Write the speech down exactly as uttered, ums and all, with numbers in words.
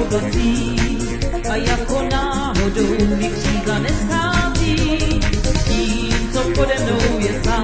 bogatí a jako náhodou mi křídla neschází. Tím, co pode mnou je sám.